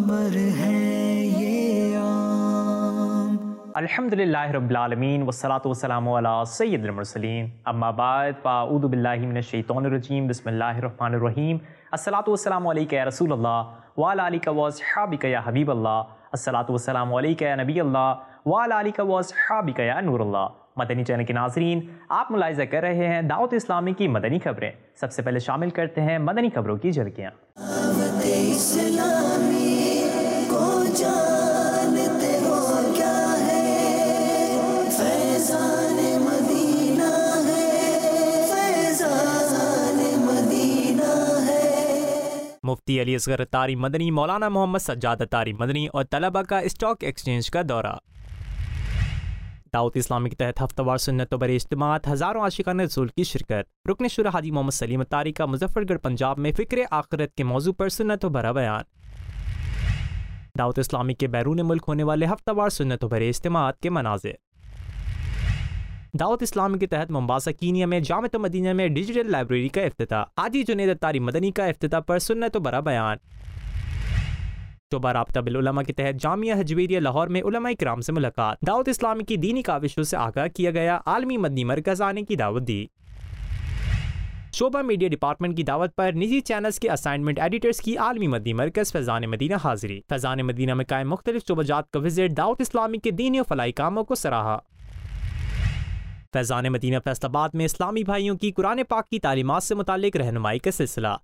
अमर है ये आम। अल्हम्दुलिल्लाह रब्बिल आलमीन वस्सलातु वस्सलामु अला सय्यिदिल मुरसलीन अम्मा बाद फ़अऊज़ु बिल्लाहि मिनश शैतानिर रजीम बिस्मिल्लाहिर रहमानिर रहीम अस्सलातु वस्सलामु अलैका या रसूलल्लाह व अला आलिका व अस्हाबिका या हबीबल्लाह अस्सलातु वस्सलामु अलैका या नबीअल्लाह व अला आलिका व अस्हाबिका या नूरल्लाह। मदनी चैनल के नाज़रीन, आप मुलाहिज़ा कर रहे हैं दावत इस्लामी की मदनी खबरें। सबसे पहले शामिल करते हैं मदनी खबरों की झलकियाँ। मुफ्ती अली असगर अत्तारी मदनी, मौलाना मोहम्मद सज्जाद अत्तारी मदनी और तलबा का स्टॉक एक्सचेंज का दौरा। दावत इस्लामी के तहत हफ्तावार सुन्नत बर इज्तिमात, हज़ारों आशिकान रसूल की शिरकत। रुकन शुरा हाजी मोहम्मद सलीम अत्तारी का मुजफ्फरगढ़ पंजाब में फ़िक्र आखिरत के मौजू पर सुन्नत भरा बयान। दावत इस्लामी के बैरून मुल्क होने वाले हफ्तावार सुन्नत बर इज्तिमात के मनाज़िर। दावत इस्लामी के तहत मोम्बासा कीनिया में जामिअत मदीना में डिजिटल लाइब्रेरी का इफ्तिताह। हाजी जुनैद अत्तारी मदनी का इफ्तिताह पर सुन्नत भरा बयान। शोबा राब्ता बिल उलमा के तहत जामिया हजवेरिया लाहौर में उलमा इकराम से मुलाकात। दावत इस्लामी की दीनी काविशों से आगाह किया गया, आलमी मदनी मरकज आने की दावत दी। शोबा मीडिया डिपार्टमेंट की दावत पर निजी चैनल्स के असाइनमेंट एडिटर्स की आलमी मदनी मरकज फैजान मदीना हाजिरी। फैजान मदीना में कायम मुख्तलिफ शोबाजात का विजिट, दावत इस्लामी के दीनी और फलाई कामों को सराहा। फैजान मदीना फैसलाबाद में इस्लामी भाइयों की कुरान पाक की तालीमात से मुतालिक रहनुमाई का सिलसिला।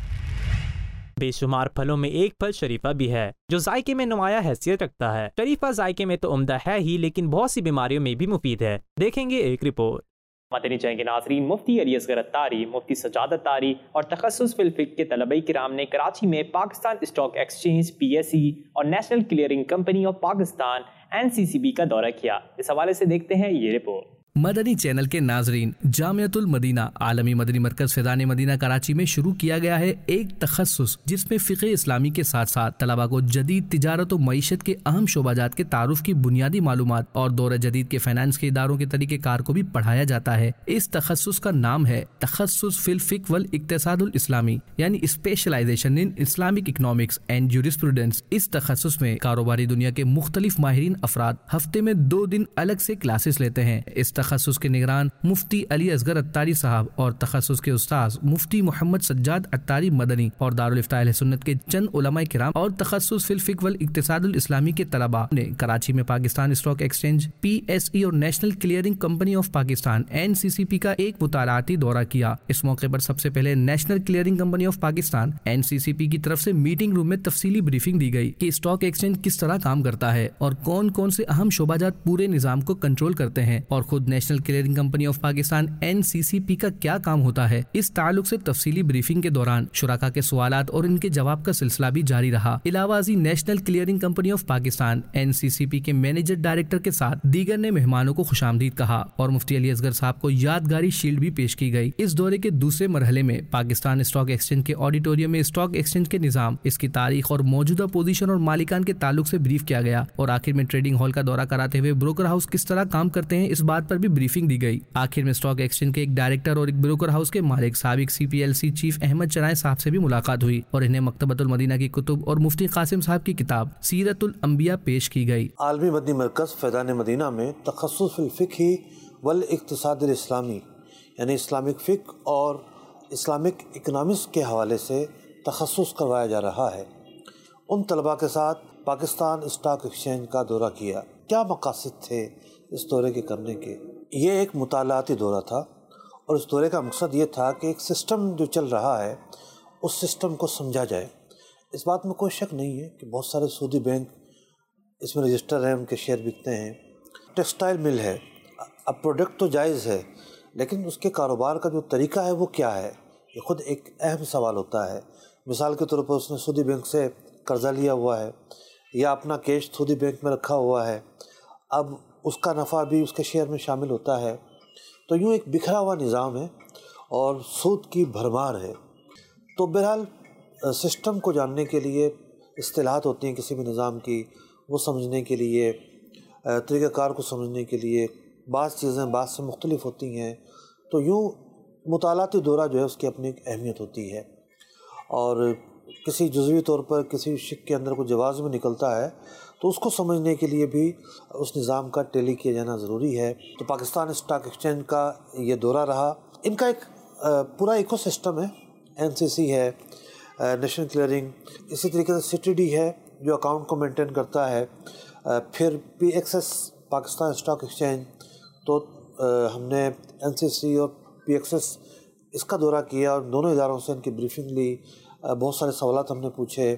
बेशुमार फलों में एक फल शरीफा भी है जो जायके में नुमाया हैसियत रखता है। शरीफा जायके में तो उम्दा है ही, लेकिन बहुत सी बीमारियों में भी मुफीद है। देखेंगे एक रिपोर्ट। मदनी चैनल के नाज़रीन, मुफ्ती अली असगर अत्तारी, मुफ्ती सज्जाद अत्तारी और तखस्सुस फिल फिक्र के तलबा किराम ने कराची में पाकिस्तान स्टॉक एक्सचेंज PSE और national clearing company of Pakistan NCCB का दौरा किया। इस हवाले से देखते हैं ये रिपोर्ट। मदनी चैनल के नाजरीन, जामिअतुल मदीना आलमी मदनी मरकज फैज़ान मदीना कराची में शुरू किया गया है एक तखस्सुस जिसमें फ़िक़्ह इस्लामी के साथ साथ तलबा को जदीद तिजारत और मईशत के अहम शोबाजात के तारुफ की बुनियादी मालूमात और दौर जदीद के फाइनेंस के इदारों के तरीके कार को भी पढ़ाया जाता है। इस तखस्सुस का नाम है तखस्सुस फिल फ़िक़्ह वल इक्तिसादुल इस्लामी, यानी specialization in Islamic economics and jurisprudence. इस तखस्सुस में कारोबारी दुनिया के मुख्तलिफ माहिरीन अफराद हफ्ते में 2 दिन अलग से क्लासेस लेते हैं। इस तखस्सुस के निगरान मुफ्ती अली असगर अत्तारी साहब और तखस्सुस के उस्ताद मुफ्ती मोहम्मद सज्जाद अत्तारी मदनी और दारुल इफ्ता अहले सुन्नत के चंद उलमा किराम और तखस्सुस फिल फ़िक़्ह वल इक्तिसादुल इस्लामी के तलबा ने कराची में पाकिस्तान स्टॉक एक्सचेंज PSE और national clearing company of Pakistan NCCP का एक मुतालाती दौरा किया। इस मौके पर सबसे पहले national clearing company of Pakistan NCCP की तरफ से मीटिंग रूम में तफसीली ब्रीफिंग दी गई कि स्टॉक एक्सचेंज किस तरह काम करता है और कौन कौन से अहम शोबाजात पूरे निजाम को कंट्रोल करते हैं और खुद national clearing company of Pakistan NCCP का क्या काम होता है। इस ताल्लुक से तफसीली ब्रीफिंग के दौरान शुराका के सवालात और इनके जवाब का सिलसिला भी जारी रहा। इलावाजी national clearing company of Pakistan NCCP के मैनेजर डायरेक्टर के साथ दीगर ने मेहमानों को खुशामदीद कहा और मुफ्ती अली असगर साहब को यादगारी शील्ड भी पेश की गई। इस दौरे के दूसरे मरहले में पाकिस्तान स्टॉक एक्सचेंज के ऑडिटोरियम में स्टॉक एक्सचेंज के निजाम, इसकी तारीख और मौजूदा पोजीशन और मालिकान के ताल्लुक से ब्रीफ किया गया और आखिर में ट्रेडिंग हॉल का दौरा कराते हुए ब्रोकर हाउस किस तरह काम करते हैं इस बात पर भी ब्रीफिंग दी गई। आखिर में स्टॉक एक्सचेंज के एक डायरेक्टर और एक ब्रोकर हाउस के मालिक साबिक CPLC चीफ अहमद चराय साहब से भी मुलाकात हुई और इन्हें मकतबतुल मदीना की कुतुब और मुफ्ती कासिम साहब की किताब सीरतुल अंबिया पेश की गई। आलमी मदनी मरकज फैज़ान मदीना में तखस्सुस फिल फ़िक़्ह वल इक्तिसादुल इस्लामी, यानी इस्लामिक फ़िक़्ह और इस्लामिक इकनॉमिक्स के हवाले से तखस्सुस करवाया जा रहा है। उन तलबा के साथ पाकिस्तान स्टॉक एक्सचेंज का दौरा किया। क्या मकासद थे इस दौरे के करने के? ये एक मुतालाती दौरा था और इस दौरे का मकसद ये था कि एक सिस्टम जो चल रहा है उस सिस्टम को समझा जाए। इस बात में कोई शक नहीं है कि बहुत सारे सूदी बैंक इसमें रजिस्टर हैं, उनके शेयर बिकते हैं। टेक्सटाइल मिल है, अब प्रोडक्ट तो जायज़ है, लेकिन उसके कारोबार का जो तरीका है वो क्या है, ये ख़ुद एक अहम सवाल होता है। मिसाल के तौर पर उसने सूदी बैंक से कर्ज़ा लिया हुआ है या अपना कैश सूदी बैंक में रखा हुआ है, अब उसका नफ़ा भी उसके शेयर में शामिल होता है। तो यूँ एक बिखरा हुआ निज़ाम है और सूद की भरमार है। तो बहरहाल सिस्टम को जानने के लिए इस्तिलाहात होती हैं किसी भी निज़ाम की, वो समझने के लिए, तरीक़ाकार को समझने के लिए बाज़ चीज़ें बाज़ से मुख्तलिफ होती हैं। तो यूँ मुतालाती दौरा जो है उसकी अपनी एक अहमियत होती है। और کسی جزوی طور پر کسی شک کے اندر کوئی جواز میں نکلتا ہے تو اس کو سمجھنے کے لیے بھی اس نظام کا ٹیلی کیا جانا ضروری ہے۔ تو پاکستان اسٹاک ایکسچینج کا یہ دورہ رہا۔ ان کا ایک پورا ایکو سسٹم ہے، NCC ہے، نیشنل کلیئرنگ، اسی طریقے سے CTD ہے جو اکاؤنٹ کو مینٹین کرتا ہے، پھر PXS پاکستان اسٹاک ایکسچینج۔ تو ہم نے NCC اور PXS اس کا دورہ کیا اور دونوں اداروں سے ان کی بریفنگ لی، بہت سارے سوالات ہم نے پوچھے،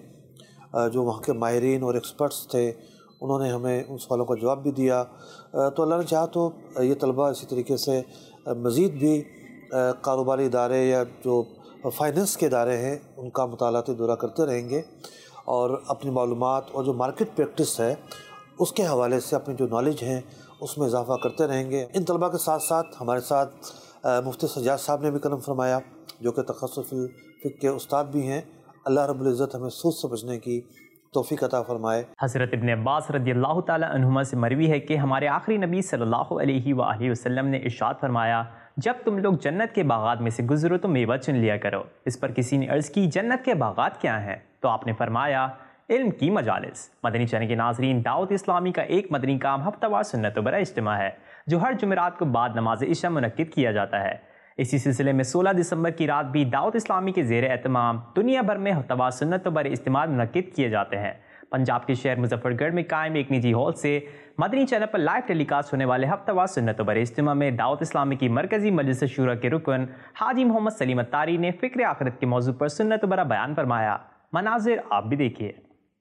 جو وہاں کے ماہرین اور ایکسپرٹس تھے انہوں نے ہمیں ان سوالوں کا جواب بھی دیا۔ تو اللہ نے چاہا تو یہ طلبہ اسی طریقے سے مزید بھی کاروباری ادارے یا جو فائننس کے ادارے ہیں ان کا مطالعاتی دورہ کرتے رہیں گے اور اپنی معلومات اور جو مارکیٹ پریکٹس ہے اس کے حوالے سے اپنی جو نالج ہیں اس میں اضافہ کرتے رہیں گے۔ ان طلبہ کے ساتھ ساتھ ہمارے ساتھ مفتی سجاد صاحب نے بھی قدم فرمایا جو کہ تخصص فقہ کے استاد بھی ہیں۔ اللہ رب العزت ہمیں سوچ سمجھنے کی توفیق عطا فرمائے۔ حضرت ابن عباس رضی اللہ تعالی عنہما سے مروی ہے کہ ہمارے آخری نبی صلی اللہ علیہ وآلہ وسلم نے ارشاد فرمایا، جب تم لوگ جنت کے باغات میں سے گزرو تو میوہ چن لیا کرو۔ اس پر کسی نے عرض کی جنت کے باغات کیا ہیں؟ تو آپ نے فرمایا علم کی مجالس۔ مدنی چینل کے ناظرین، دعوت اسلامی کا ایک مدنی کام ہفتہ وار سنت و برا اجتماع ہے جو ہر جمعرات کو بعد نماز عشاء منعقد کیا جاتا ہے۔ اسی سلسلے میں 16 دسمبر کی رات بھی دعوت اسلامی کے زیر اہتمام دنیا بھر میں ہفتہ وار سنت و برا اجتماع منعقد کیے جاتے ہیں۔ پنجاب کے شہر مظفر گڑھ میں قائم ایک نجی ہال سے مدنی چینل پر لائیو ٹیلی کاسٹ ہونے والے ہفتہ وار سنت و برا اجتماع میں دعوت اسلامی کی مرکزی مجلس شورا کے رکن حاجی محمد سلیم اتاری نے فکر آخرت کے موضوع پر سنت و برا بیان فرمایا۔ مناظر آپ بھی دیکھیے۔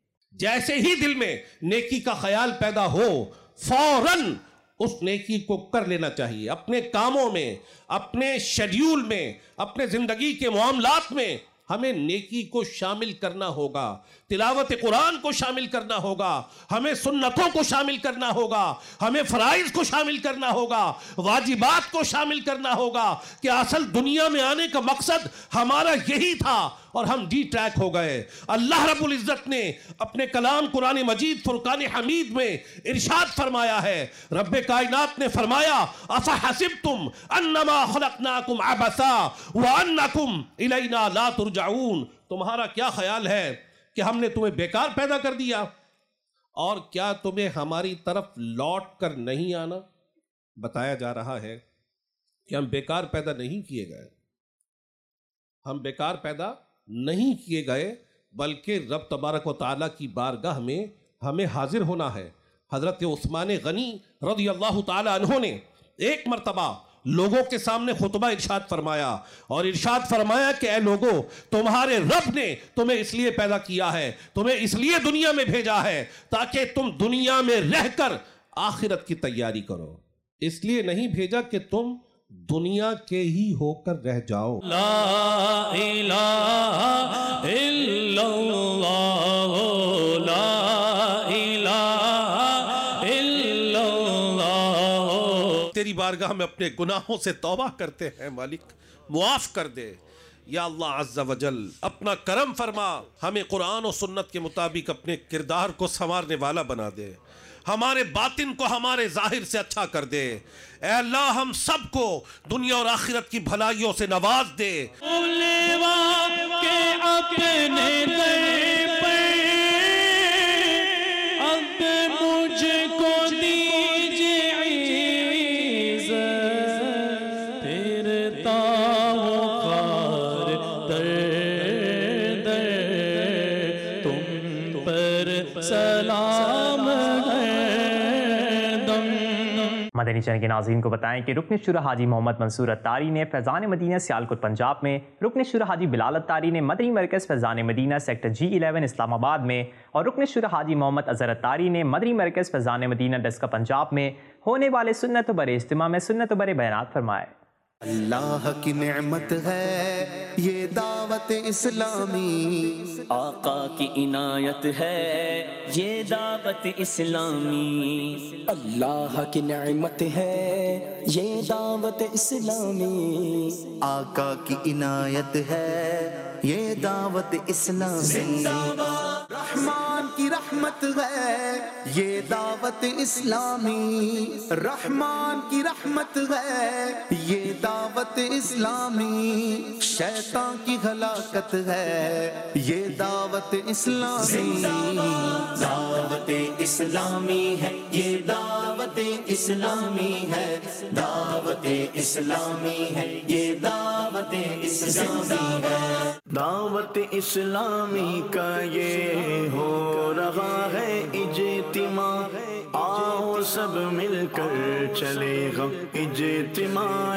جیسے ہی دل میں نیکی کا خیال پیدا ہو فوراً اس نیکی کو کر لینا چاہیے، اپنے کاموں میں، اپنے شیڈیول میں، اپنے زندگی کے معاملات میں ہمیں نیکی کو شامل کرنا ہوگا، تلاوت قرآن کو شامل کرنا ہوگا، ہمیں سنتوں کو شامل کرنا ہوگا، ہمیں فرائض کو شامل کرنا ہوگا، واجبات کو شامل کرنا ہوگا کہ اصل دنیا میں آنے کا مقصد ہمارا یہی تھا اور ہم ڈی ٹریک ہو گئے۔ اللہ رب العزت نے اپنے کلام قرآن مجید فرقان حمید میں ارشاد فرمایا ہے، رب کائنات نے فرمایا افحسبتم انما خلقناکم عبثا وانکم الینا لا ترجعون، تمہارا کیا خیال ہے کہ ہم نے تمہیں بیکار پیدا کر دیا اور کیا تمہیں ہماری طرف لوٹ کر نہیں آنا؟ بتایا جا رہا ہے کہ ہم بیکار پیدا نہیں کیے گئے، ہم بیکار پیدا نہیں کیے گئے بلکہ رب تبارک و تعالیٰ کی بارگاہ میں ہمیں حاضر ہونا ہے۔ حضرت عثمان غنی رضی اللہ تعالیٰ عنہ نے ایک مرتبہ لوگوں کے سامنے خطبہ ارشاد فرمایا اور ارشاد فرمایا کہ اے لوگوں، تمہارے رب نے تمہیں اس لیے پیدا کیا ہے، تمہیں اس لیے دنیا میں بھیجا ہے تاکہ تم دنیا میں رہ کر آخرت کی تیاری کرو، اس لیے نہیں بھیجا کہ تم دنیا کے ہی ہو کر رہ جاؤ۔ لا الہ الا اللہ، لا الہ الا اللہ۔ تیری بارگاہ میں اپنے گناہوں سے توبہ کرتے ہیں، مالک معاف کر دے یا اللہ عز و جل، اپنا کرم فرما، ہمیں قرآن و سنت کے مطابق اپنے کردار کو سنوارنے والا بنا دے، ہمارے باطن کو ہمارے ظاہر سے اچھا کر دے۔ اے اللہ ہم سب کو دنیا اور آخرت کی بھلائیوں سے نواز دے۔ مدنی چینل کے ناظرین کو بتائیں کہ رکن شورا حاجی محمد منصور اتاری نے فیضان مدینہ سیالکوٹ پنجاب میں، رکن شورا حاجی بلال اتاری نے مدنی مرکز فیضان مدینہ سیکٹر G11 اسلام آباد میں اور رکن شورا حاجی محمد اظہر اتاری نے مدنی مرکز فیضان مدینہ ڈسکا پنجاب میں ہونے والے سنت و برے اجتماع میں سنت و برے بیانات فرمائے۔ اللہ کی نعمت ہے یہ دعوت اسلامی، آقا کی عنایت ہے یہ دعوت اسلامی، اللہ کی نعمت ہے یہ دعوت اسلامی، آقا کی عنایت ہے یہ دعوت اسلامی، رحمان کی رحمت ہے یہ دعوت اسلامی، رحمان کی رحمت ہے یہ دعوت اسلامی، شیطان کی ہلاکت ہے یہ دعوت اسلامی، دعوت اسلامی ہے یہ دعوت اسلامی ہے، دعوت اسلامی ہے یہ دعوت اسلامی ہے، دعوت اسلامی کا یہ ہو رہا ہے اجتماع، آؤ سب مل کر چلے گا اجتماع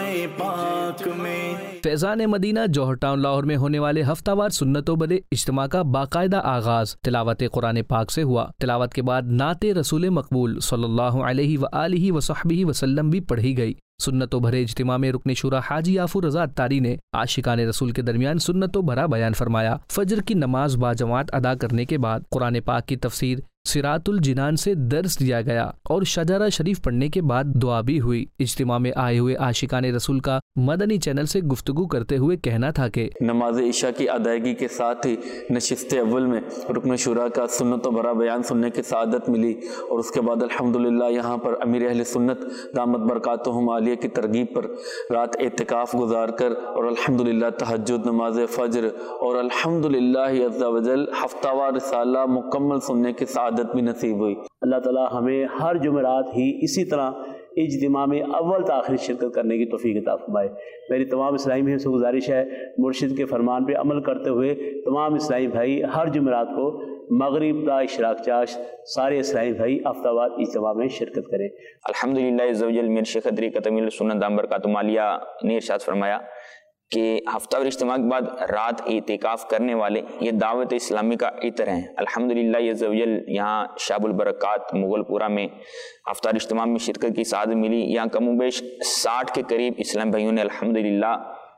پاک میں۔ فیضان مدینہ جوہر ٹاؤن لاہور میں ہونے والے ہفتہ وار سنت و بڑے اجتماع کا باقاعدہ آغاز تلاوت قرآن پاک سے ہوا۔ تلاوت کے بعد نعت رسول مقبول صلی اللہ علیہ وآلہ وصحبہ وسلم بھی پڑھی گئی۔ سنت و بھرے اجتماع میں رکن شورا حاجی یافور رضا اتاری نے عاشقان رسول کے درمیان سنت و بھرا بیان فرمایا۔ فجر کی نماز باجماعت ادا کرنے کے بعد قرآن پاک کی تفسیر صراط الجنان سے درس دیا گیا اور شجرہ شریف پڑھنے کے بعد دعا بھی ہوئی۔ اجتماع میں آئے ہوئے عاشقان رسول کا مدنی چینل سے گفتگو کرتے ہوئے کہنا تھا کہ نماز عشاء کی ادائیگی کے ساتھ ہی نشست اول میں رکن شورا کا سنت و بھرا بیان سننے کی سعادت ملی، اور اس کے بعد الحمدللہ یہاں پر امیر اہل سنت دامت برکاتہم عالیہ کی ترغیب پر رات اعتکاف گزار کر اور الحمدللہ تہجد، نماز فجر اور الحمدللہ عز و جل ہفتہ وار رسالہ مکمل سننے کی سعادت بھی نصیب ہوئی۔ اللہ تعالیٰ ہمیں ہر جمعرات ہی اسی طرح اجتماع میں اول تاخیر شرکت کرنے کی توفیق عطا فرمائے۔ میری تمام اسلامی بھائیوں سے گزارش ہے مرشد کے فرمان پہ عمل کرتے ہوئے تمام اسلامی بھائی ہر جمعرات کو مغرب تا اشراق چاش سارے اسلامی بھائی ہفتہ وار اجتماع میں شرکت کریں۔ الحمدللہ عز و جل میر شیخ طریقت امیر سنت دامت برکاتہم عالیہ نے ارشاد فرمایا کہ ہفتہ وار اجتماع کے بعد رات اعتکاف کرنے والے یہ دعوت اسلامی کا عطر ہیں۔ الحمدللہ عز و جل یہاں شعب البرکات مغل پورہ میں ہفتہ وار اجتماع میں شرکت کی سعادت ملی۔ یہاں کم و بیش 60 کے قریب اسلام بھائیوں نے الحمدللہ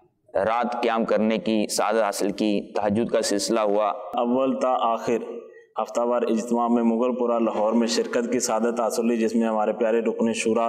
رات قیام کرنے کی سعادت حاصل کی، تہجد کا سلسلہ ہوا۔ اول تا آخر ہفتہ وار اجتماع میں مغل پورہ لاہور میں شرکت کی سعادت حاصل ہوئی، جس میں ہمارے پیارے رکن شورا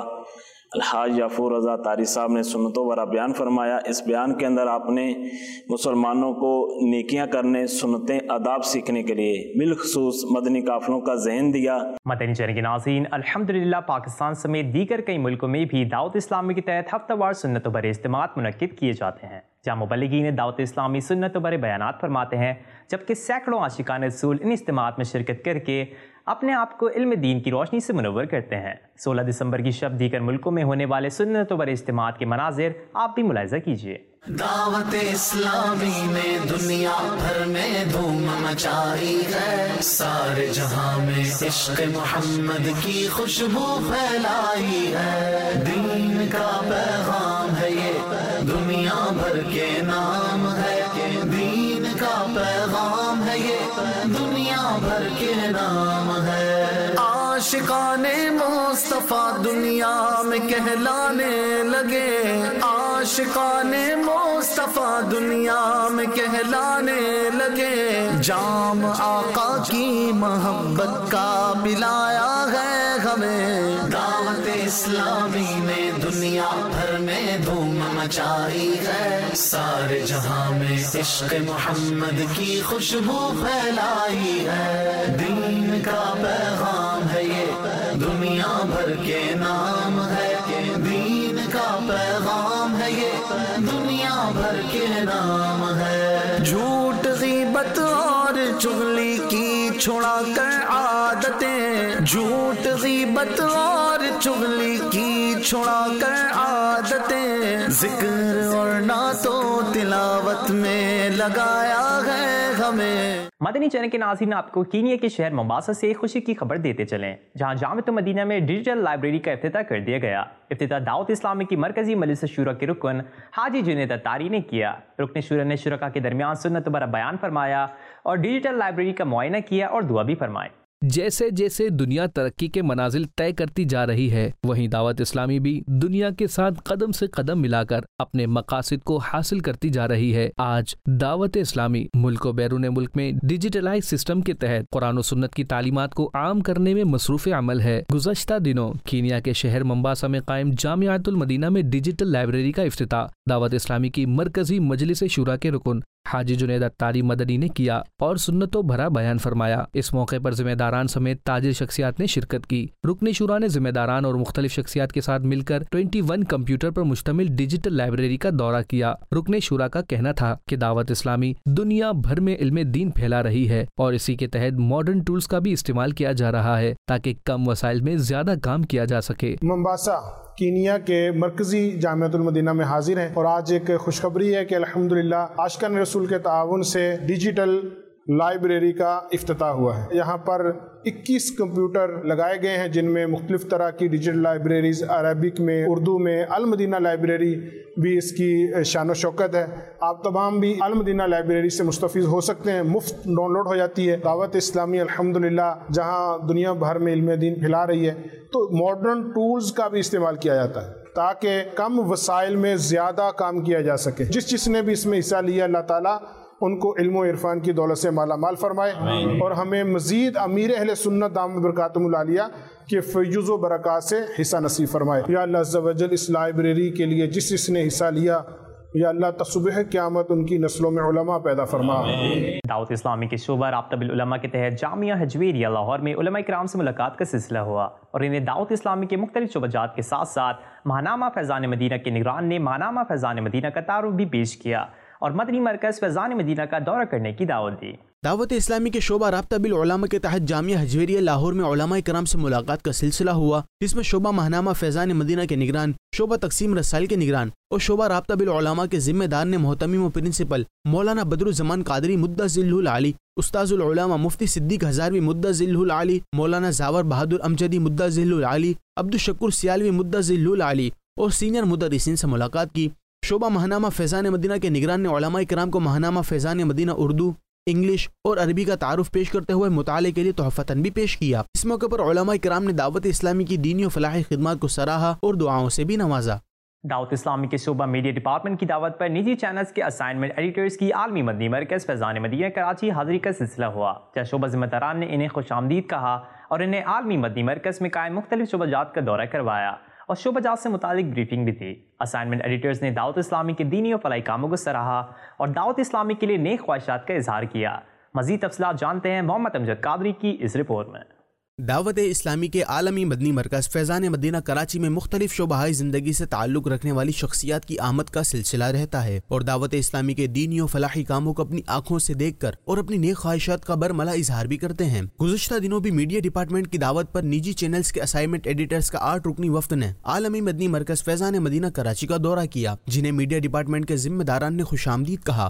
الحاج یافور رضا اتاری صاحب نے سنت و بھرا بیان فرمایا۔ اس بیان کے اندر آپ نے مسلمانوں کو نیکیاں کرنے، سنتیں، آداب سیکھنے کے لیے بالخصوص مدنی قافلوں کا ذہن دیا۔ مدنی چینل کے ناظرین، الحمدللہ پاکستان سمیت دیگر کئی ملکوں میں بھی دعوت اسلامی کے تحت ہفتہ وار سنت و بھرے اجتماعات منعقد کیے جاتے ہیں، جہاں مبلغین دعوت اسلامی سنت و بھرے بیانات فرماتے ہیں، جبکہ سینکڑوں عاشقان رسول ان اجتماعات میں شرکت کر کے اپنے آپ کو علم دین کی روشنی سے منور کرتے ہیں۔ 16 دسمبر کی شب دیگر ملکوں میں ہونے والے سنت و بھرے اجتماعات کے مناظر آپ بھی ملاحظہ کیجیے۔ دعوت اسلامی نے دنیا بھر میں دھوم مچائی ہے، سارے جہاں میں عشق محمد کی خوشبو پھیلائی ہے، دین کا پیغام ہے یہ دنیا بھر کے نام ہے، دین کا پیغام ہے یہ دنیا بھر کے نام ہے۔ عاشقان مصطفیٰ دنیا میں کہلانے لگے، عاشقان مصطفیٰ دنیا میں کہلانے لگے، جام آقا کی محبت کا پلایا ہے ہمیں۔ دعوت اسلامی نے دنیا بھر میں دھوم مچائی ہے، سارے جہاں میں عشق محمد کی خوشبو پھیلائی ہے، دین کا پیغام ہے یہ دنیا بھر کے نام ہے، دین کا پیغام ہے یہ دنیا بھر کے نام ہے۔ جھوٹ غیبت اور چغلی کی چھڑا کر عادتیں، جھوٹ غیبت اور چغلی کی چھڑا کر عادتیں، ذکر اور نعت و تلاوت میں لگایا ہے ہمیں۔ مدنی چینل کے ناظرین، آپ کو کینیا کے شہر مومباسا سے خوشی کی خبر دیتے چلیں، جہاں جامعۃ مدینہ میں ڈیجیٹل لائبریری کا افتتاح کر دیا گیا۔ افتتاح دعوت اسلامی کی مرکزی مجلس شورا کے رکن حاجی جنید اتاری نے کیا۔ رکن شورا نے شرکا کے درمیان سنت و بھرا بیان فرمایا اور ڈیجیٹل لائبریری کا معائنہ کیا اور دعا بھی فرمائی۔ जैसे जैसे दुनिया तरक्की के मनाजिल तय करती जा रही है, वहीं दावत इस्लामी भी दुनिया के साथ कदम से कदम मिलाकर अपने मकासद को हासिल करती जा रही है। आज दावत इस्लामी मुल्क और बैरून मुल्क में डिजिटलाइज सिस्टम के तहत कुरान और सुन्नत की तालीमात को आम करने में मसरूफ अमल है। गुज़श्ता दिनों कीनिया के शहर मंबासा में कायम जामियातुल मदीना में डिजिटल लाइब्रेरी का इफ्तिताह दावत इस्लामी की मरकजी मजलिस शुरा के रुकन हाजी जुनैद अत्तारी मदनी ने किया और सुन्नतों भरा बयान फरमाया। इस मौके पर जिम्मेदारान समेत ताजिर शख्सियात ने शिरकत की। रुकन शुरा ने जिम्मेदारान और मुख्तलिफ शख्सियात के साथ मिलकर 21 कंप्यूटर पर मुश्तमिल डिजिटल लाइब्रेरी का दौरा किया। रुकन शुरा का कहना था कि दावत इस्लामी दुनिया भर में इल्मे दीन फैला रही है और इसी के तहत मॉडर्न टूल्स का भी इस्तेमाल किया जा रहा है ताकि कम वसाइल में ज्यादा काम किया जा सके। मंबासा कीनिया के मरकजी जामियातुल मदीना में हाजिर हैं और आज एक खुशखबरी है कि अल्हम्दुलिल्लाह आशिकान रसूल के ताआवुन से डिजिटल लाइब्रेरी का इफ्तिताह हुआ है। यहाँ पर 21 कंप्यूटर लगाए गए हैं जिनमें मुख्तलिफ तरह की डिजिटल लाइब्रेरीज अरबिक में, उर्दू में। अल मदीना लाइब्रेरी भी इसकी शान व शौकत है। आप तमाम भी अल मदीना लाइब्रेरी से मुस्तफ़ीज़ हो सकते हैं, मुफ्त डाउनलोड हो जाती है। दावत इस्लामी अल्हम्दुलिल्लाह जहाँ दुनिया भर में इल्म दीन फैला रही है तो मॉडर्न टूल्स का भी इस्तेमाल किया जाता है ताकि कम वसाइल में ज़्यादा काम किया जा सके। जिसने भी इसमें हिस्सा लिया अल्लाह ताला उनको इल्म और इरफान की दौलत से माला माल फरमाए और हमें मजीद अमीर अहले सुन्नत दामत बरकातुहुल आलिया के फैज़ व बरक़ात से हिस्सा नसीब फरमाए। या अल्लाह अज़्ज़ा व जल इस लाइब्रेरी के लिए जिसने हिस्सा लिया या अल्लाह तसुबह क़यामत उनकी नस्लों में उलमा पैदा फरमा। दावत इस्लामी के शोबा राब्ता बिल उलमा के तहत जामिया हजवेरिया लाहौर में उलमा इकराम से मुलाकात का सिलसिला हुआ और इन्हें दावत इस्लामी के मुख्तलिफ शोबाजात के साथ साथ महानामा फैज़ान मदीना के निगरान ने महानामा फैज़ान मदीना का तारुफ भी पेश किया और मदनी मरकज़ फैज़ान मदीना का दौरा करने की दावत दी। दावत इस्लामी के शोबा राब्ता बिल उलमा के तहत जामिया हजवेरिया लाहौर में उलमा इकराम से मुलाकात का सिलसिला हुआ जिसमें शोबा महानामा फैज़ान मदीना के निगरान, शोबा तकसीम रसाइल के निगरान और शोबा राब्ता बिल उलमा के जिम्मेदार ने मोहतमिम व प्रिंसिपल मौलाना बदरुज़्ज़मान कादरी मुद्दज़िल्हुल आली, उस्ताजुल उलमा मुफ्ती सिद्दीक हज़ारवी मुद्दज़िल्हुल आली, मौलाना ज़ावर बहादुर अमजदी मुद्दज़िल्हुल आली, अब्दुल शक्कुर सियालवी मुद्दज़िल्हुल आली और सीनियर मुदर्रिसीन से मुलाकात की। शोबा महानामा फैज़ान मदीना के निगरान ने उलमा इकराम को महानामा फैज़ान मदीना उर्दू, इंग्लिश और अरबी का तारुफ पेश करते हुए मुताले के लिए तोहफ़तन भी पेश किया। इस मौके पर उलमा इकराम ने दावत इस्लामी की दीनी और फलाही खिदमत को सराहा और दुआओं से भी नवाजा। दावत इस्लामी के शोबा मीडिया डिपार्टमेंट की दावत पर निजी चैनल्स के असाइनमेंट एडिटर्स की आलमी मदनी मरकज़ फैज़ान मदीना कराची हाज़िरी का सिलसिला हुआ जहाँ शोबा ज़िम्मेदारान ने इन्हें खुशामदीद कहा और इन्हें आलमी मदनी मरकज़ में कायम मुख्तलिफ शोबाजात का दौरा करवाया और शोबाजात से मुतालिक ब्रीफिंग भी दी। असाइनमेंट एडिटर्स ने दावत इस्लामी के दीनी और फलाई कामों को सराहा और दावत इस्लामी के लिए नेक ख्वाहिशात का इजहार किया। मज़ीद तफसीलात जानते हैं मोहम्मद अमजद कादरी की इस रिपोर्ट में। दावत इस्लामी के आलमी मदनी मरकज़ फैज़ान मदीना कराची में मुख्तलिफ शोबाहाई ज़िंदगी से ताल्लुक़ रखने वाली शख्सियात की आमद का सिलसिला रहता है और दावत इस्लामी के दीनी और फलाही कामों को अपनी आँखों से देख कर और अपनी नेक ख्वाहिशात का बरमला इजहार भी करते हैं। गुज़श्ता दिनों भी मीडिया डिपार्टमेंट की दावत पर निजी चैनल्स के असाइनमेंट एडिटर्स का 8 रुकनी वफ्द ने आलमी मदनी मरकज़ फैज़ान मदीना कराची का दौरा किया जिन्हें मीडिया डिपार्टमेंट के जिम्मेदारान ने खुशामदीद कहा।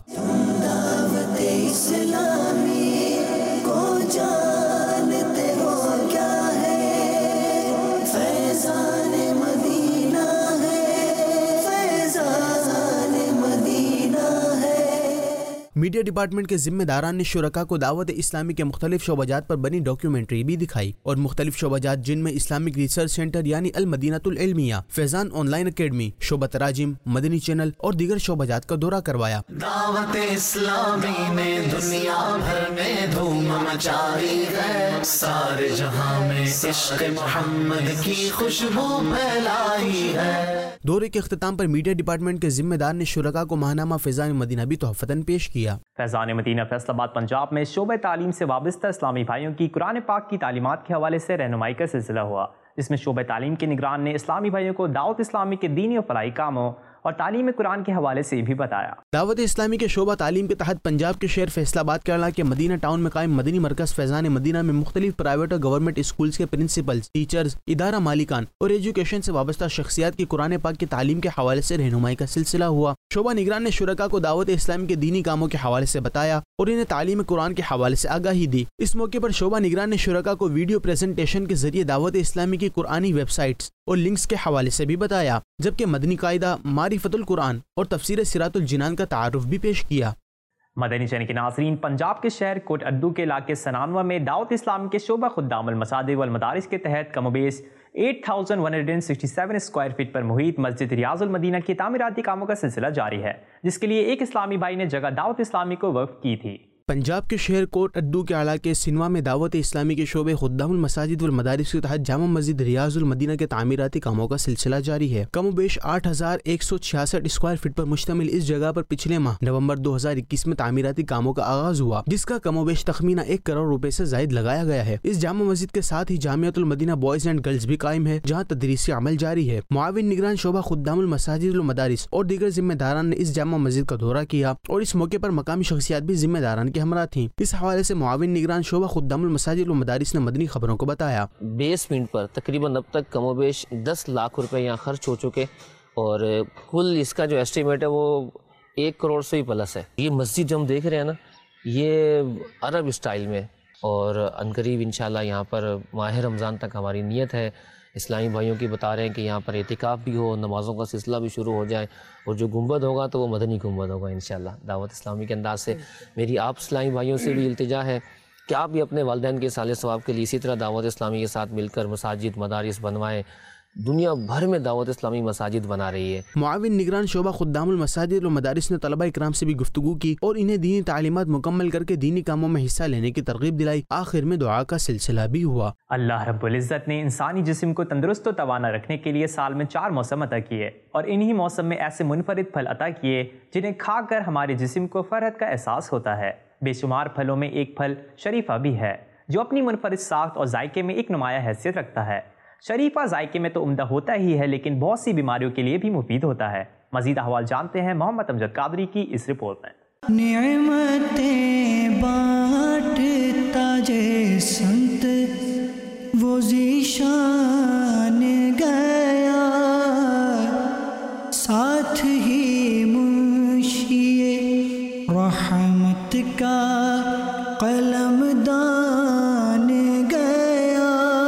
मीडिया डिपार्टमेंट के जिम्मेदारान ने शुरका को दावत इस्लामी के मुख्तलिफ शोबाजात पर बनी डॉक्यूमेंट्री भी दिखाई और मुख्तलिफ शोबाजात जिनमें इस्लामिक रिसर्च सेंटर यानी अल मदीनातुल इल्मिया, फैज़ान ऑनलाइन अकेडमी, शोबा तराजिम, मदनी चैनल और दीगर शोबाजात का दौरा करवाया। दावत इस्लामी ने दुनिया भर में धूम मचाई है, सारे जहां में इश्क़ मोहम्मद की खुशबू फैलाई है। दौरे के अख्तिताम पर मीडिया डिपार्टमेंट के जिम्मेदार ने शुरका को महानामा फैज़ान मदीना भी तोहफ़तन पेश किया। फैज़ान मदीना फैसलाबाद पंजाब में शोबे तालीम से वाबस्ता इस्लामी भाइयों की कुरान पाक की तालीमात के हवाले से रहनुमाई का सिलसिला हुआ जिसमें शोबे तालीम के निगरान ने इस्लामी भाइयों को दावत इस्लामी के दीनी और फलाई कामों और तालीम कुरान के हवाले से भी बताया। दावत इस्लामी के शोबा तालीम के तहत पंजाब के शहर फैसलाबाद केरला के मदीना टाउन में कायम मदनी मरकज़ फैज़ान मदीना में मुख्तलिफ प्राइवेट और गवर्नमेंट स्कूल्स के प्रिंसिपल्स, टीचर्स, इदारा मालिकान और एजुकेशन से वाबस्ता शख्सियात की कुरान पाक की तालीम के हवाले से रहनुमाई का सिलसिला हुआ। शोबा निगरान ने शुरका को दावत इस्लामी के दीनी कामों के हवाले से बताया और इन्हें तालीम कुरान के हवाले से आगाही दी। इस मौके पर शोबा निगरान ने शुरका को वीडियो प्रेजेंटेशन के जरिए दावत इस्लामी की कुरानी वेबसाइट्स और लिंक्स के हवाले से भी बताया, जबकि मदनी कायदा, मारिफतुल कुरान और तफसीर सिरातुल जिनान का तारुफ भी पेश किया। مدنی چینل کے ناظرین، پنجاب کے شہر کوٹ اڈو کے علاقے سنانوا میں دعوت اسلامی کے شعبہ خدام المساجد والمدارس کے تحت کم و بیش 8167 اسکوائر فٹ پر محیط مسجد ریاض المدینہ کی تعمیراتی کاموں کا سلسلہ جاری ہے، جس کے لیے ایک اسلامی بھائی نے جگہ دعوت اسلامی کو وقف کی تھی۔ پنجاب کے شہر کوٹ اڈو کے علاقے سنوا میں دعوت اسلامی کے شعبے خدام المساجد والمدارس کے تحت جامع مسجد ریاض المدینہ کے تعمیراتی کاموں کا سلسلہ جاری ہے۔ کم و بیش 8166 اسکوائر فٹ پر مشتمل اس جگہ پر پچھلے ماہ نومبر 2021 میں تعمیراتی کاموں کا آغاز ہوا، جس کا کم و بیش تخمینہ 1 کروڑ روپے سے زائد لگایا گیا ہے۔ اس جامع مسجد کے ساتھ ہی جامعۃ المدینہ بوائز اینڈ گرلز بھی قائم ہے، جہاں تدریسی عمل جاری ہے۔ معاون نگران شعبہ خدام المساجد والمدارس اور دیگر ذمہ داران نے اس جامع مسجد کا دورہ کیا اور اس موقع پر مقامی شخصیات بھی ذمہ داران کے ہمراہ تھیں۔ اس حوالے سے معاون نگران شعبہ خدام المساجد والمدارس نے مدنی خبروں کو بتایا، بیسمنٹ پر تقریباً اب تک کم و بیش 10 لاکھ روپے یہاں خرچ ہو چکے اور کل اس کا جو ایسٹیمیٹ ہے وہ 1 کروڑ سے ہی پلس ہے۔ یہ مسجد جو ہم دیکھ رہے ہیں نا، یہ عرب اسٹائل میں، اور عنقریب انشاءاللہ یہاں پر ماہ رمضان تک ہماری نیت ہے، اسلامی بھائیوں کی بتا رہے ہیں کہ یہاں پر اعتکاف بھی ہو، نمازوں کا سلسلہ بھی شروع ہو جائے، اور جو گنبد ہوگا تو وہ مدنی گنبد ہوگا انشاءاللہ دعوت اسلامی کے انداز سے۔ میری آپ اسلامی بھائیوں سے بھی التجا ہے کہ آپ بھی اپنے والدین کے صالح ثواب کے لیے اسی طرح دعوت اسلامی کے ساتھ مل کر مساجد مدارس بنوائیں۔ دنیا بھر میں دعوت اسلامی مساجد بنا رہی ہے۔ معاون نگران شعبہ خدام المساجد و مدارس نے طلبہ اکرام سے بھی گفتگو کی اور انہیں دینی تعلیمات مکمل کر کے دینی کاموں میں حصہ لینے کی ترغیب دلائی۔ آخر میں دعا کا سلسلہ بھی ہوا۔ اللہ رب العزت نے انسانی جسم کو تندرست و توانا رکھنے کے لیے سال میں 4 موسم عطا کیے، اور انہی موسم میں ایسے منفرد پھل عطا کیے جنہیں کھا کر ہمارے جسم کو فرحت کا احساس ہوتا ہے۔ بے شمار پھلوں میں ایک پھل شریفہ بھی ہے، جو اپنی منفرد ساخت اور ذائقے میں ایک نمایاں حیثیت رکھتا ہے۔ شریفہ ذائقے میں تو عمدہ ہوتا ہی ہے، لیکن بہت سی بیماریوں کے لیے بھی مفید ہوتا ہے۔ مزید احوال جانتے ہیں محمد امجد قادری کی اس رپورٹ میں۔ نعمتیں بانٹتا جے سنت وہ ذیشان گیا، ساتھ ہی منشی رحمت کا قلم دان گیا۔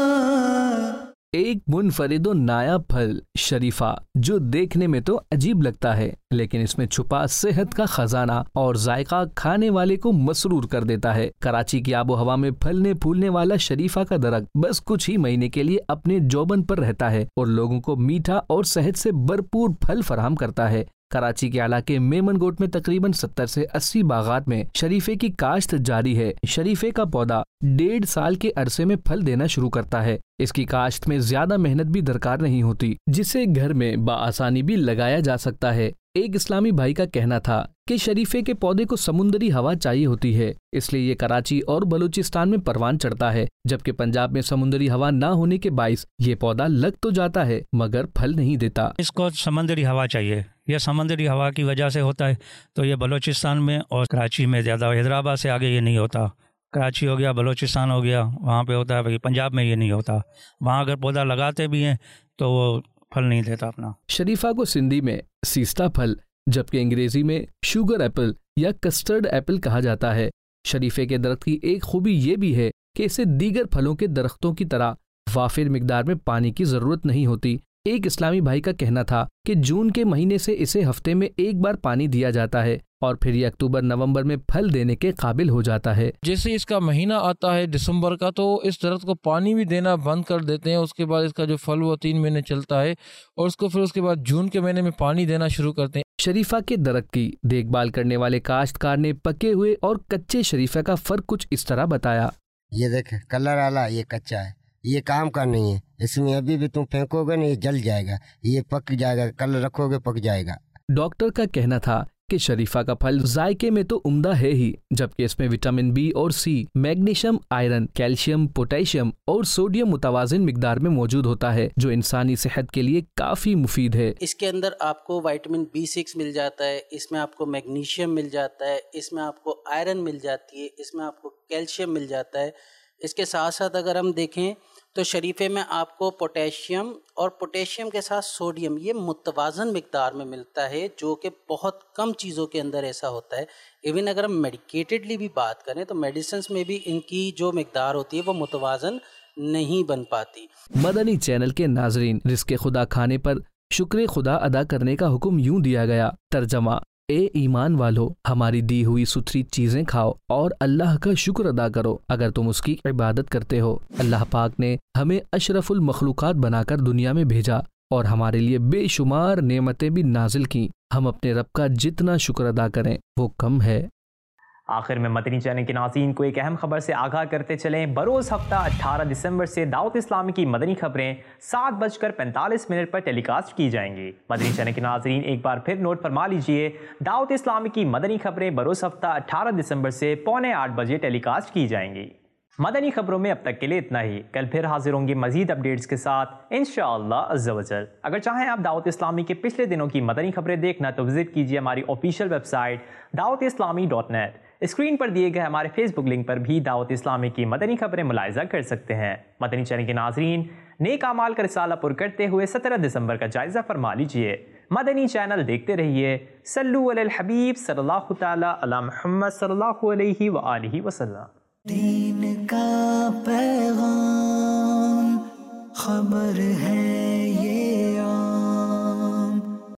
ایک منفرد و نایاب پھل شریفہ، جو دیکھنے میں تو عجیب لگتا ہے، لیکن اس میں چھپا صحت کا خزانہ اور ذائقہ کھانے والے کو مسرور کر دیتا ہے۔ کراچی کی آب و ہوا میں پھلنے پھولنے والا شریفہ کا درخت بس کچھ ہی مہینے کے لیے اپنے جوبن پر رہتا ہے اور لوگوں کو میٹھا اور صحت سے بھرپور پھل فراہم کرتا ہے۔ کراچی کے علاقے میمن گوٹ میں تقریباً 70 سے 80 باغات میں شریفے کی کاشت جاری ہے۔ شریفے کا پودا 1.5 سال کے عرصے میں پھل دینا شروع کرتا ہے۔ اس کی کاشت میں زیادہ محنت بھی درکار نہیں ہوتی، جسے گھر میں بآسانی بھی لگایا جا سکتا ہے۔ ایک اسلامی بھائی کا کہنا تھا کہ شریفے کے پودے کو سمندری ہوا چاہیے ہوتی ہے، اس لیے یہ کراچی اور بلوچستان میں پروان چڑھتا ہے، جبکہ پنجاب میں سمندری ہوا نہ ہونے کے باعث یہ پودا لگ تو جاتا ہے مگر پھل نہیں دیتا۔ اس کو سمندری ہوا چاہیے، یہ سمندری ہوا کی وجہ سے ہوتا ہے، تو یہ بلوچستان میں اور کراچی میں زیادہ، حیدرآباد سے آگے یہ نہیں ہوتا۔ کراچی ہو گیا، بلوچستان ہو گیا، وہاں پہ ہوتا ہے، پنجاب میں یہ نہیں ہوتا۔ وہاں اگر پودا لگاتے بھی ہیں تو وہ پھل نہیں دیتا اپنا۔ شریفہ کو سندھی میں سیستا پھل جبکہ انگریزی میں شوگر ایپل یا کسٹرڈ ایپل کہا جاتا ہے۔ شریفے کے درخت کی ایک خوبی یہ بھی ہے کہ اسے دیگر پھلوں کے درختوں کی طرح وافر مقدار میں پانی کی ضرورت نہیں ہوتی۔ ایک اسلامی بھائی کا کہنا تھا کہ جون کے مہینے سے اسے ہفتے میں 1 بار پانی دیا جاتا ہے اور پھر یہ اکتوبر نومبر میں پھل دینے کے قابل ہو جاتا ہے۔ جیسے اس کا مہینہ آتا ہے دسمبر کا، تو اس درخت کو پانی بھی دینا بند کر دیتے ہیں۔ اس کے بعد اس کا جو پھل وہ 3 مہینے چلتا ہے، اور اس کو پھر اس کے بعد جون کے مہینے میں پانی دینا شروع کرتے ہیں۔ شریفہ کے درخت کی دیکھ بھال کرنے والے کاشتکار نے پکے ہوئے اور کچے شریفہ کا فرق کچھ اس طرح بتایا۔ یہ دیکھ کلر والا، یہ کچا ہے، یہ کام کا نہیں ہے، اس میں ابھی بھی تم پھینکو گے نا یہ جل جائے گا، یہ پک جائے گا، کل رکھو گے پک جائے گا۔ ڈاکٹر کا کہنا تھا کہ شریفہ کا پھل ذائقے میں تو عمدہ ہے ہی، جبکہ اس میں وٹامن بی اور C, magnesium, iron, calcium, potassium اور سوڈیم متوازن مقدار میں موجود ہوتا ہے، جو انسانی صحت کے لیے کافی مفید ہے۔ اس کے اندر آپ کو وٹامن B6 مل جاتا ہے، اس میں آپ کو میگنیشیم مل جاتا ہے، اس میں آپ کو آئرن مل جاتی ہے، اس میں آپ کو کیلشیم مل جاتا ہے۔ اس کے ساتھ ساتھ اگر ہم دیکھیں تو شریفے میں آپ کو پوٹیشیم اور پوٹیشیم کے ساتھ سوڈیم یہ متوازن مقدار میں ملتا ہے، جو کہ بہت کم چیزوں کے اندر ایسا ہوتا ہے۔ ایون اگر ہم میڈیکیٹڈلی بھی بات کریں تو میڈیسنز میں بھی ان کی جو مقدار ہوتی ہے وہ متوازن نہیں بن پاتی۔ مدنی چینل کے ناظرین، رزق خدا کھانے پر شکر خدا ادا کرنے کا حکم یوں دیا گیا۔ ترجمہ: اے ایمان والو، ہماری دی ہوئی ستھری چیزیں کھاؤ اور اللہ کا شکر ادا کرو اگر تم اس کی عبادت کرتے ہو۔ اللہ پاک نے ہمیں اشرف المخلوقات بنا کر دنیا میں بھیجا اور ہمارے لیے بے شمار نعمتیں بھی نازل کی۔ ہم اپنے رب کا جتنا شکر ادا کریں وہ کم ہے۔ آخر میں مدنی چینل کے ناظرین کو ایک اہم خبر سے آگاہ کرتے چلیں۔ بروز ہفتہ 18 دسمبر سے دعوت اسلامی کی مدنی خبریں 7:45 پر ٹیلی کاسٹ کی جائیں گی۔ مدنی چینل کے ناظرین ایک بار پھر نوٹ فرما لیجئے، دعوت اسلامی کی مدنی خبریں بروز ہفتہ 18 دسمبر سے 7:45 بجے ٹیلی کاسٹ کی جائیں گی۔ مدنی خبروں میں اب تک کے لیے اتنا ہی، کل پھر حاضر ہوں گے مزید اپڈیٹس کے ساتھ انشاءاللہ عز و جل۔ اگر چاہیں آپ دعوت اسلامی کے پچھلے دنوں کی مدنی خبریں دیکھنا تو وزٹ کیجیے ہماری official website dawat-islami.net۔ Screen پر دیے گئے ہمارے فیس بک لنک پر بھی دعوت اسلامی کی مدنی خبریں ملاحظہ کر سکتے ہیں۔ مدنی چینل کے ناظرین، نیک اعمال کا رسالہ پر کرتے ہوئے 17 دسمبر کا جائزہ فرما لیجئے۔ مدنی چینل دیکھتے رہیے۔ صلو علی الحبیب صلی اللہ تعالی علی محمد صلی اللہ علیہ وآلہ وسلم۔ دین کا پیغام خبر ہے